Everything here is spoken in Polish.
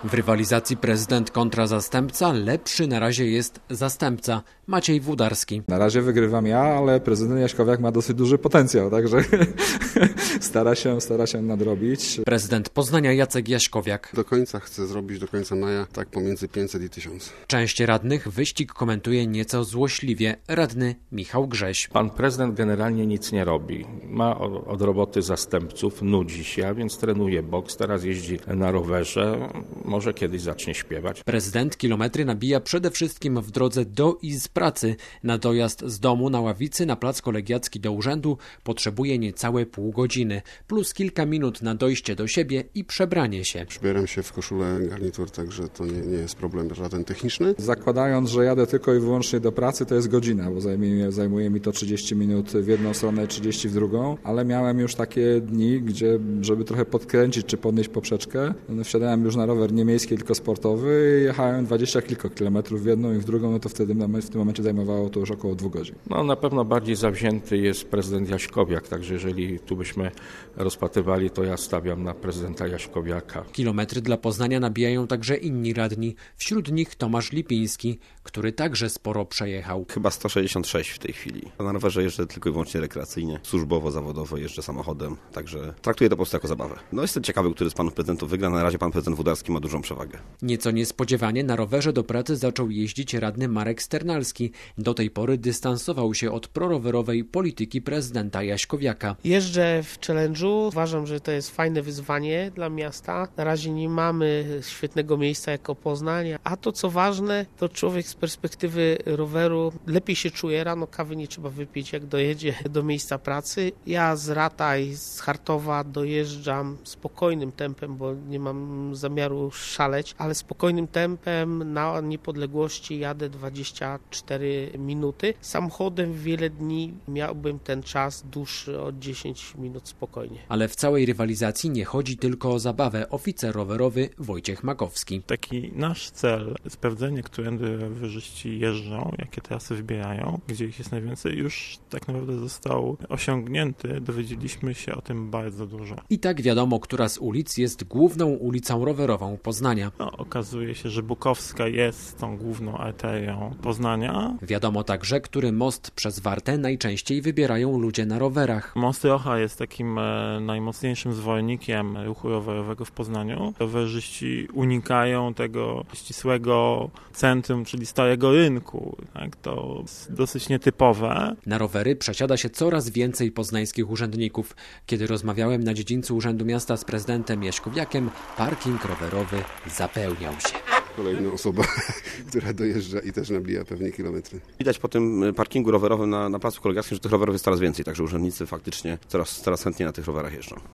W rywalizacji prezydent kontra zastępca lepszy na razie jest zastępca Maciej Włodarski. Na razie wygrywam ja, ale prezydent Jaśkowiak ma dosyć duży potencjał, także stara się nadrobić. Prezydent Poznania Jacek Jaśkowiak. Do końca chcę zrobić, do końca maja, tak pomiędzy 500 i 1000. Część radnych wyścig komentuje nieco złośliwie. Radny Michał Grześ. Pan prezydent generalnie nic nie robi. Ma od roboty zastępców, nudzi się, a więc trenuje boks, teraz jeździ na rowerze, może kiedyś zacznie śpiewać. Prezydent kilometry nabija przede wszystkim w drodze do i z pracy. Na dojazd z domu na Ławicy na plac Kolegiacki do urzędu potrzebuje niecałe pół godziny, plus kilka minut na dojście do siebie i przebranie się. Przybieram się w koszulę, garnitur, także to nie jest problem żaden techniczny. Zakładając, że jadę tylko i wyłącznie do pracy, to jest godzina, bo zajmuje mi to 30 minut w jedną stronę, 30 w drugą, ale miałem już takie dni, gdzie, żeby trochę podkręcić czy podnieść poprzeczkę, wsiadałem już na rower nie miejski, tylko sportowy i jechałem 20 kilka kilometrów w jedną i w drugą, no to wtedy w tym momencie zajmowało to już około 2 godzin. No na pewno bardziej zawzięty jest prezydent Jaśkowiak, także jeżeli tu byśmy rozpatrywali, to ja stawiam na prezydenta Jaśkowiaka. Kilometry dla Poznania nabijają także inni radni, wśród nich Tomasz Lipiński, który także sporo przejechał. Chyba 166 w tej chwili. Na rowerze jeżdżę tylko i wyłącznie rekreacyjnie, służbowo, zawodowo jeżdżę samochodem, także traktuję to po prostu jako zabawę. No jestem ciekawy, który z panów prezydentów wygra, na razie pan prezydent Włodarski ma dużą przewagę. Nieco niespodziewanie na rowerze do pracy zaczął jeździć radny Marek Sternalski. Do tej pory dystansował się od prorowerowej polityki prezydenta Jaśkowiaka. Jeżdżę w challenge'u, uważam, że to jest fajne wyzwanie dla miasta. Na razie nie mamy świetnego miejsca jako Poznań, a to co ważne, to człowiek z perspektywy roweru lepiej się czuje, rano kawy nie trzeba wypić, jak dojedzie do miejsca pracy. Ja z Rata i z Chartowa dojeżdżam spokojnym tempem, bo nie mam zamiaru szaleć, ale spokojnym tempem na niepodległości jadę 24 minuty. Samochodem wiele dni miałbym ten czas dłuższy od 10 minut spokojnie. Ale w całej rywalizacji nie chodzi tylko o zabawę. Oficer rowerowy Wojciech Makowski. Taki nasz cel, sprawdzenie, którędy rowerzyści jeżdżą, jakie trasy wybierają, gdzie ich jest najwięcej, już tak naprawdę został osiągnięty. Dowiedzieliśmy się o tym bardzo dużo. I tak wiadomo, która z ulic jest główną ulicą rowerową Poznania. Okazuje się, że Bukowska jest tą główną arterią Poznania. Wiadomo także, który most przez Wartę najczęściej wybierają ludzie na rowerach. Most Rocha jest takim najmocniejszym zwolennikiem ruchu rowerowego w Poznaniu. Rowerzyści unikają tego ścisłego centrum, czyli starego rynku. Tak? To jest dosyć nietypowe. Na rowery przesiada się coraz więcej poznańskich urzędników. Kiedy rozmawiałem na dziedzińcu Urzędu Miasta z prezydentem Jaśkowiakiem, parking rowerowy zapełniał się. Kolejna osoba, która dojeżdża i też nabija pewnie kilometry. Widać po tym parkingu rowerowym na placu Kolegiackim, że tych rowerów jest coraz więcej, także urzędnicy faktycznie coraz chętniej na tych rowerach jeżdżą.